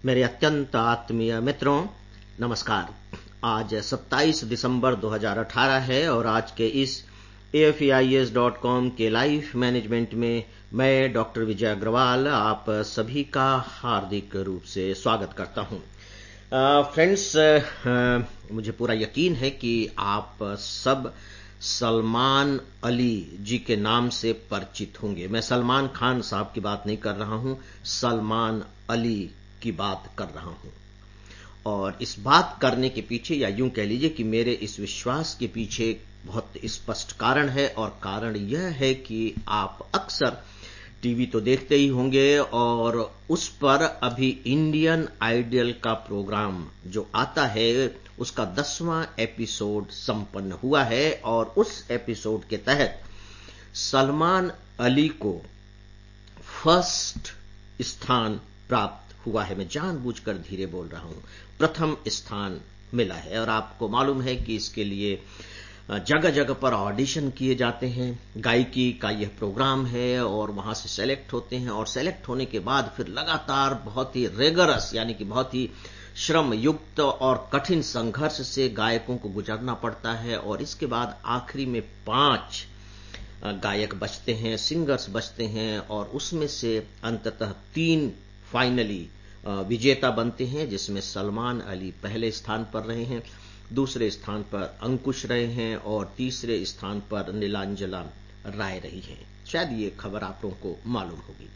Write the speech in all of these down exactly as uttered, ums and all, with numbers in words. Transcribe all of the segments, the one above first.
मेरे अत्यंत आत्मीय मित्रों, नमस्कार। आज सत्ताईस दिसंबर दो हज़ार अठारह है और आज के इस A F A I S dot com के लाइफ मैनेजमेंट में मैं डॉक्टर विजय अग्रवाल आप सभी का हार्दिक रूप से स्वागत करता हूं। फ्रेंड्स, मुझे पूरा यकीन है कि आप सब सलमान अली जी के नाम से परिचित होंगे। मैं सलमान खान साहब की बात नहीं कर रहा हूं, सलमान अली की बात कर रहा हूं। और इस बात करने के पीछे, या यूं कह लीजिए कि मेरे इस विश्वास के पीछे बहुत स्पष्ट कारण है, और कारण यह है कि आप अक्सर टीवी तो देखते ही होंगे और उस पर अभी इंडियन आइडल का प्रोग्राम जो आता है उसका दसवां एपिसोड संपन्न हुआ है और उस एपिसोड के तहत सलमान अली को फर्स्ट स्थान प्राप्त हुआ है। मैं जानबूझकर धीरे बोल रहा हूं, प्रथम स्थान मिला है। और आपको मालूम है कि इसके लिए जगह जगह पर ऑडिशन किए जाते हैं। गायकी का यह प्रोग्राम है और वहां से सेलेक्ट होते हैं, और सेलेक्ट होने के बाद फिर लगातार बहुत ही रेगरस यानी कि बहुत ही श्रम युक्त और कठिन संघर्ष से गायकों को गुजरना पड़ता है। और इसके बाद आखिरी में पांच गायक बचते हैं, सिंगर्स बचते हैं, और उसमें से अंततः तीन फाइनली विजेता बनते हैं, जिसमें सलमान अली पहले स्थान पर रहे हैं, दूसरे स्थान पर अंकुश रहे हैं और तीसरे स्थान पर नीलांजला राय रही हैं। शायद ये खबर आप लोगों को मालूम होगी।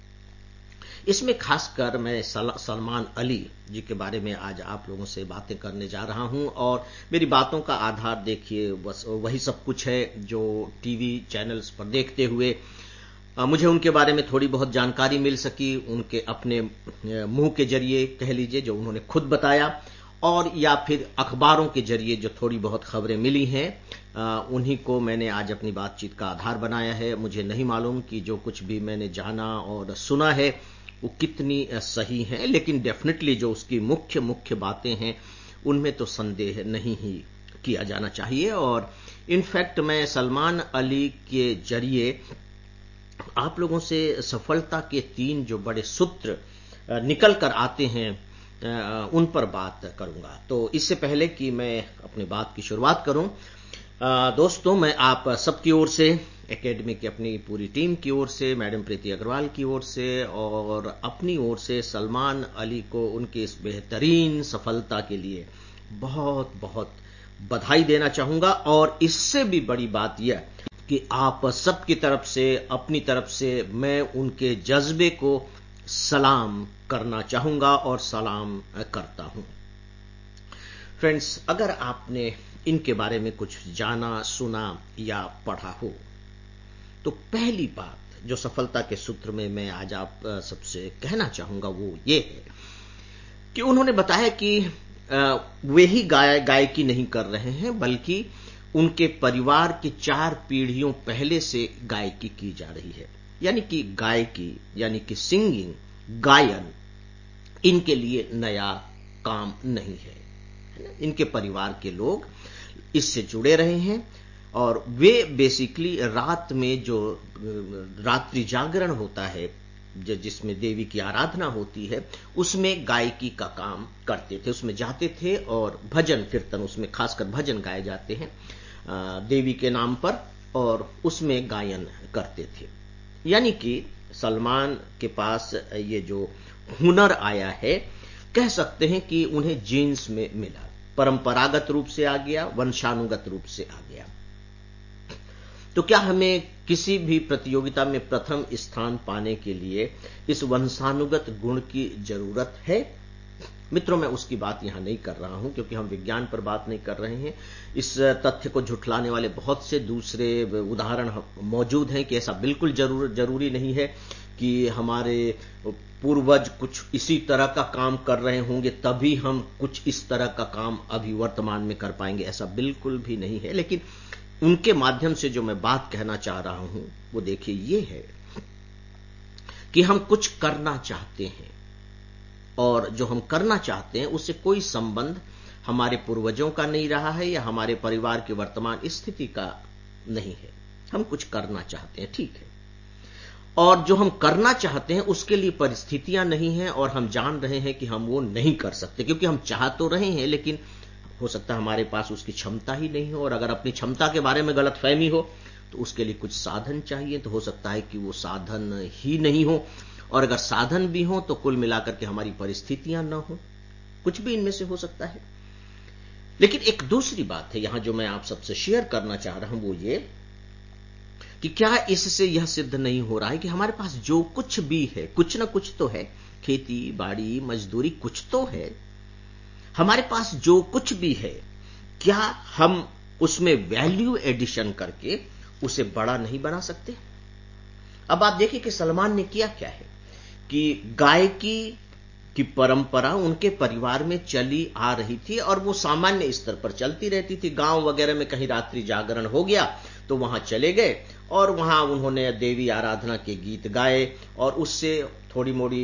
इसमें खासकर मैं सल, सलमान अली जी के बारे में आज आप लोगों से बातें करने जा रहा हूं, और मेरी बातों का आधार देखिए बस वही सब कुछ है जो टीवी चैनल्स पर देखते हुए मुझे उनके बारे में थोड़ी बहुत जानकारी मिल सकी, उनके अपने मुंह के जरिए कह लीजिए जो उन्होंने खुद बताया, और या फिर अखबारों के जरिए जो थोड़ी बहुत खबरें मिली हैं, उन्हीं को मैंने आज अपनी बातचीत का आधार बनाया है। मुझे नहीं मालूम कि जो कुछ भी मैंने जाना और सुना है वो कितनी सही है, लेकिन डेफिनेटली जो उसकी मुख्य मुख्य बातें हैं उनमें तो संदेह नहीं ही किया जाना चाहिए। और इनफैक्ट मैं सलमान अली के जरिए आप लोगों से सफलता के तीन जो बड़े सूत्र निकल कर आते हैं उन पर बात करूंगा। तो इससे पहले कि मैं अपनी बात की शुरुआत करूं, दोस्तों, मैं आप सबकी ओर से, एकेडमी की अपनी पूरी टीम की ओर से, मैडम प्रीति अग्रवाल की ओर से और अपनी ओर से सलमान अली को उनके इस बेहतरीन सफलता के लिए बहुत बहुत बधाई देना चाहूंगा। और इससे भी बड़ी बात यह कि आप सबकी तरफ से, अपनी तरफ से मैं उनके जज्बे को सलाम करना चाहूंगा और सलाम करता हूं। फ्रेंड्स, अगर आपने इनके बारे में कुछ जाना, सुना या पढ़ा हो, तो पहली बात जो सफलता के सूत्र में मैं आज आप सबसे कहना चाहूंगा वो ये है कि उन्होंने बताया कि वे ही गाय गायकी नहीं कर रहे हैं, बल्कि उनके परिवार की चार पीढ़ियों पहले से गायकी की जा रही है। यानी कि गायकी यानी कि सिंगिंग, गायन इनके लिए नया काम नहीं है। इनके परिवार के लोग इससे जुड़े रहे हैं और वे बेसिकली रात में जो रात्रि जागरण होता है जिसमें देवी की आराधना होती है, उसमें गायकी का काम करते थे, उसमें जाते थे और भजन कीर्तन, उसमें खासकर भजन गाए जाते हैं देवी के नाम पर, और उसमें गायन करते थे। यानी कि सलमान के पास ये जो हुनर आया है, कह सकते हैं कि उन्हें जीन्स में मिला, परंपरागत रूप से आ गया, वंशानुगत रूप से आ गया। तो क्या हमें किसी भी प्रतियोगिता में प्रथम स्थान पाने के लिए इस वंशानुगत गुण की जरूरत है? मित्रों, मैं उसकी बात यहां नहीं कर रहा हूं, क्योंकि हम विज्ञान पर बात नहीं कर रहे हैं। इस तथ्य को झुठलाने वाले बहुत से दूसरे उदाहरण मौजूद हैं कि ऐसा बिल्कुल जरूर जरूरी नहीं है कि हमारे पूर्वज कुछ इसी तरह का काम कर रहे होंगे तभी हम कुछ इस तरह का काम अभी वर्तमान में कर पाएंगे। ऐसा बिल्कुल भी नहीं है। लेकिन उनके माध्यम से जो मैं बात कहना चाह रहा हूं वो देखिए ये है कि हम कुछ करना चाहते हैं, और जो हम करना चाहते हैं उससे कोई संबंध हमारे पूर्वजों का नहीं रहा है या हमारे परिवार की वर्तमान स्थिति का नहीं है। हम कुछ करना चाहते हैं, ठीक है। और जो हम करना चाहते हैं उसके लिए परिस्थितियां नहीं हैं और हम जान रहे हैं कि हम वो नहीं कर सकते, क्योंकि हम चाह तो रहे हैं लेकिन हो सकता है हमारे पास उसकी क्षमता ही नहीं हो, और अगर अपनी क्षमता के बारे में गलतफहमी हो तो उसके लिए कुछ साधन चाहिए, तो हो सकता है कि वो साधन ही नहीं हो, और अगर साधन भी हो तो कुल मिलाकर के हमारी परिस्थितियां न हो, कुछ भी इनमें से हो सकता है। लेकिन एक दूसरी बात है यहां जो मैं आप सबसे शेयर करना चाह रहा हूं, वो ये कि क्या इससे यह सिद्ध नहीं हो रहा है कि हमारे पास जो कुछ भी है, कुछ ना कुछ तो है, खेती बाड़ी मजदूरी कुछ तो है, हमारे पास जो कुछ भी है, क्या हम उसमें वैल्यू एडिशन करके उसे बड़ा नहीं बना सकते? अब आप देखिए कि सलमान ने किया क्या है कि गायकी की परंपरा उनके परिवार में चली आ रही थी और वो सामान्य स्तर पर चलती रहती थी। गांव वगैरह में कहीं रात्रि जागरण हो गया तो वहां चले गए और वहां उन्होंने देवी आराधना के गीत गाए और उससे थोड़ी मोड़ी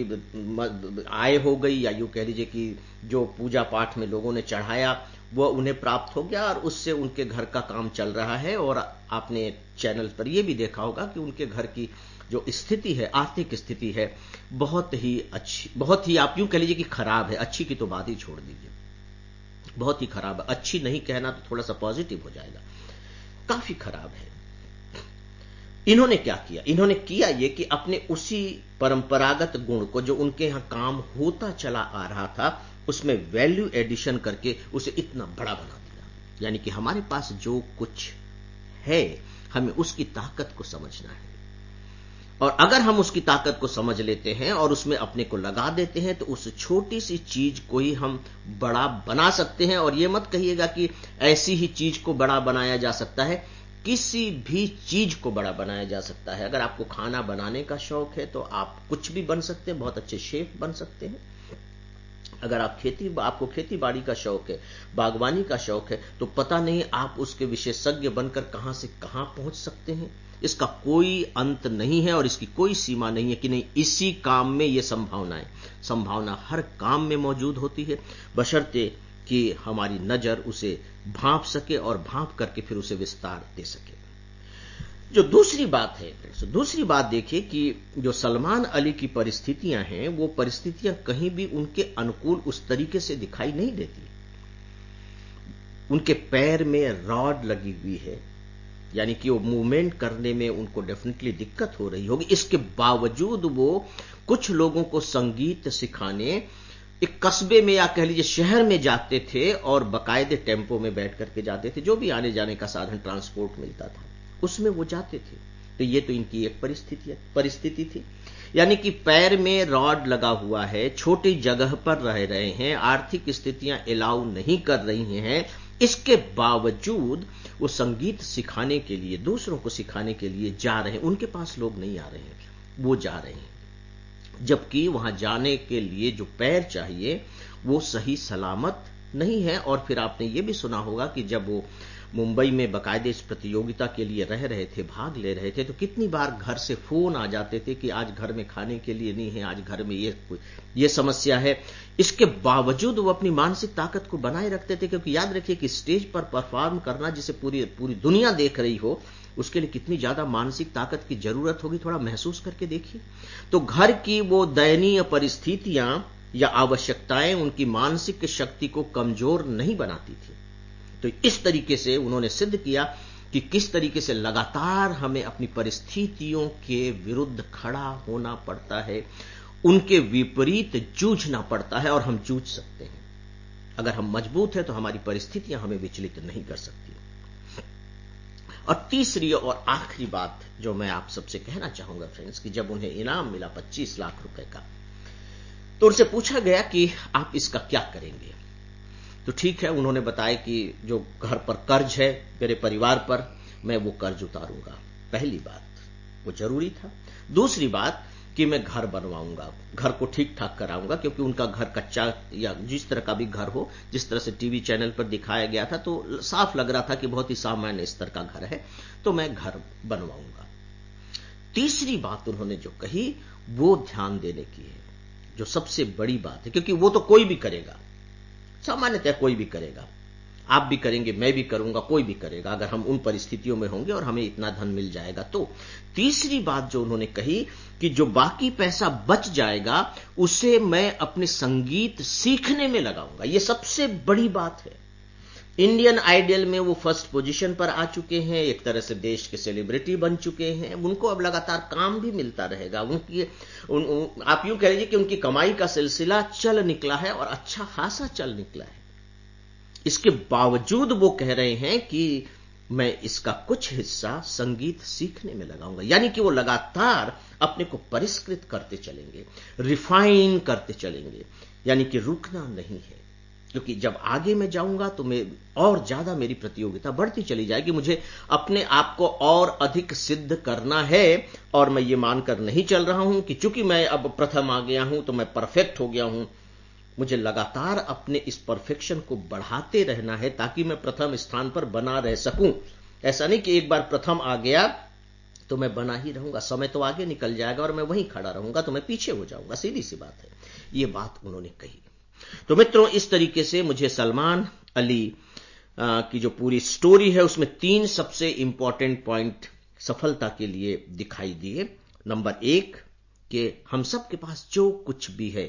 आय हो गई, या यूं कह लीजिए कि जो पूजा पाठ में लोगों ने चढ़ाया वो उन्हें प्राप्त हो गया और उससे उनके घर का काम चल रहा है। और आपने चैनल पर यह भी देखा होगा कि उनके घर की जो स्थिति है, आर्थिक स्थिति है, बहुत ही अच्छी, बहुत ही आप यूं कह लीजिए कि खराब है। अच्छी की तो बात ही छोड़ दीजिए, बहुत ही खराब है। अच्छी नहीं कहना तो थोड़ा सा पॉजिटिव हो जाएगा, काफी खराब है। इन्होंने क्या किया? इन्होंने किया ये कि अपने उसी परंपरागत गुण को जो उनके यहां काम होता चला आ रहा था उसमें वैल्यू एडिशन करके उसे इतना बड़ा बना दिया। यानी कि हमारे पास जो कुछ है हमें उसकी ताकत को समझना है, और अगर हम उसकी ताकत को समझ लेते हैं और उसमें अपने को लगा देते हैं तो उस छोटी सी चीज को ही हम बड़ा बना सकते हैं। और यह मत कहिएगा कि ऐसी ही चीज को बड़ा बनाया जा सकता है, किसी भी चीज को बड़ा बनाया जा सकता है। अगर आपको खाना बनाने का शौक है तो आप कुछ भी बन सकते हैं, बहुत अच्छे शेफ बन सकते हैं। अगर आप खेती आपको खेती बाड़ी का शौक है, बागवानी का शौक है, तो पता नहीं आप उसके विशेषज्ञ बनकर कहां से कहां पहुंच सकते हैं। इसका कोई अंत नहीं है और इसकी कोई सीमा नहीं है कि नहीं इसी काम में यह संभावनाएं संभावना हर काम में मौजूद होती है, बशर्ते कि हमारी नजर उसे भांप सके और भांप करके फिर उसे विस्तार दे सके। जो दूसरी बात है, दूसरी बात देखिए कि जो सलमान अली की परिस्थितियां हैं वो परिस्थितियां कहीं भी उनके अनुकूल उस तरीके से दिखाई नहीं देती। उनके पैर में रॉड लगी हुई है, यानी कि वो मूवमेंट करने में उनको डेफिनेटली दिक्कत हो रही होगी। इसके बावजूद वो कुछ लोगों को संगीत सिखाने एक कस्बे में या कह लीजिए शहर में जाते थे और बाकायदे टेम्पो में बैठ करके जाते थे, जो भी आने जाने का साधन ट्रांसपोर्ट मिलता था उसमें वो जाते थे। तो ये तो इनकी एक परिस्थिति परिस्थिति थी, यानी कि पैर में रॉड लगा हुआ है, छोटी जगह पर रह रहे हैं, आर्थिक स्थितियां अलाउ नहीं कर रही हैं, इसके बावजूद वो संगीत सिखाने के लिए, दूसरों को सिखाने के लिए जा रहे हैं। उनके पास लोग नहीं आ रहे हैं, वो जा रहे हैं, जबकि वहां जाने के लिए जो पैर चाहिए वो सही सलामत नहीं है। और फिर आपने ये भी सुना होगा कि जब वो मुंबई में बाकायदे इस प्रतियोगिता के लिए रह रहे थे, भाग ले रहे थे, तो कितनी बार घर से फोन आ जाते थे कि आज घर में खाने के लिए नहीं है, आज घर में ये ये समस्या है। इसके बावजूद वो अपनी मानसिक ताकत को बनाए रखते थे, क्योंकि याद रखिए कि स्टेज पर परफॉर्म करना जिसे पूरी पूरी दुनिया देख रही हो, उसके लिए कितनी ज्यादा मानसिक ताकत की जरूरत होगी, थोड़ा महसूस करके देखिए। तो घर की वो दयनीय परिस्थितियां या आवश्यकताएं उनकी मानसिक शक्ति को कमजोर नहीं बनाती थी। तो इस तरीके से उन्होंने सिद्ध किया कि किस तरीके से लगातार हमें अपनी परिस्थितियों के विरुद्ध खड़ा होना पड़ता है, उनके विपरीत जूझना पड़ता है, और हम जूझ सकते हैं। अगर हम मजबूत हैं तो हमारी परिस्थितियां हमें विचलित नहीं कर सकती। और तीसरी और आखिरी बात जो मैं आप सबसे कहना चाहूंगा फ्रेंड्स, कि जब उन्हें इनाम मिला पच्चीस लाख रुपए का, तो उनसे पूछा गया कि आप इसका क्या करेंगे। तो ठीक है, उन्होंने बताया कि जो घर पर कर्ज है मेरे परिवार पर, मैं वो कर्ज उतारूंगा। पहली बात वो जरूरी था। दूसरी बात कि मैं घर बनवाऊंगा, घर को ठीक ठाक कराऊंगा, क्योंकि उनका घर कच्चा या जिस तरह का भी घर हो, जिस तरह से टीवी चैनल पर दिखाया गया था तो साफ लग रहा था कि बहुत ही सामान्य स्तर का घर है, तो मैं घर बनवाऊंगा। तीसरी बात उन्होंने जो कही वो ध्यान देने की है, जो सबसे बड़ी बात है, क्योंकि वो तो कोई भी करेगा, सामान्यतः कोई भी करेगा, आप भी करेंगे, मैं भी करूंगा, कोई भी करेगा, अगर हम उन परिस्थितियों में होंगे और हमें इतना धन मिल जाएगा तो। तीसरी बात जो उन्होंने कही कि जो बाकी पैसा बच जाएगा उसे मैं अपने संगीत सीखने में लगाऊंगा। यह सबसे बड़ी बात है। इंडियन आइडल में वो फर्स्ट पोजीशन पर आ चुके हैं, एक तरह से देश के सेलिब्रिटी बन चुके हैं, उनको अब लगातार काम भी मिलता रहेगा। उनकी उन, उन, आप यूं कह लीजिए कि उनकी कमाई का सिलसिला चल निकला है और अच्छा खासा चल निकला है। इसके बावजूद वो कह रहे हैं कि मैं इसका कुछ हिस्सा संगीत सीखने में लगाऊंगा, यानी कि वो लगातार अपने को परिष्कृत करते चलेंगे, रिफाइन करते चलेंगे, यानी कि रुकना नहीं है। क्योंकि जब आगे मैं जाऊंगा तो मैं और ज्यादा मेरी प्रतियोगिता बढ़ती चली जाएगी, मुझे अपने आप को और अधिक सिद्ध करना है। और मैं ये मानकर नहीं चल रहा हूं कि चूंकि मैं अब प्रथम आ गया हूं तो मैं परफेक्ट हो गया हूं। मुझे लगातार अपने इस परफेक्शन को बढ़ाते रहना है ताकि मैं प्रथम स्थान पर बना रह सकूं। ऐसा नहीं कि एक बार प्रथम आ गया तो मैं बना ही रहूंगा, समय तो आगे निकल जाएगा और मैं वहीं खड़ा रहूंगा तो मैं पीछे हो जाऊंगा, सीधी सी बात है। ये बात उन्होंने कही। तो मित्रों, इस तरीके से मुझे सलमान अली की जो पूरी स्टोरी है उसमें तीन सबसे इंपॉर्टेंट पॉइंट सफलता के लिए दिखाई दिए। नंबर एक, कि हम सब के पास जो कुछ भी है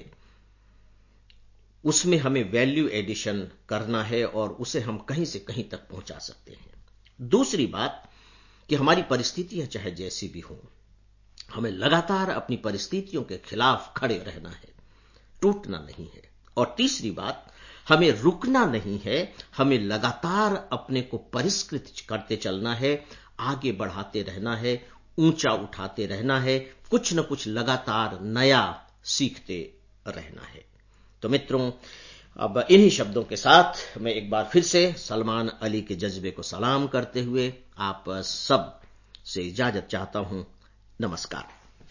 उसमें हमें वैल्यू एडिशन करना है और उसे हम कहीं से कहीं तक पहुंचा सकते हैं। दूसरी बात कि हमारी परिस्थितियां चाहे जैसी भी हों, हमें लगातार अपनी परिस्थितियों के खिलाफ खड़े रहना है, टूटना नहीं है। और तीसरी बात, हमें रुकना नहीं है, हमें लगातार अपने को परिष्कृत करते चलना है, आगे बढ़ाते रहना है, ऊंचा उठाते रहना है, कुछ न कुछ लगातार नया सीखते रहना है। तो मित्रों, अब इन्हीं शब्दों के साथ मैं एक बार फिर से सलमान अली के जज्बे को सलाम करते हुए आप सब से इजाजत चाहता हूं। नमस्कार।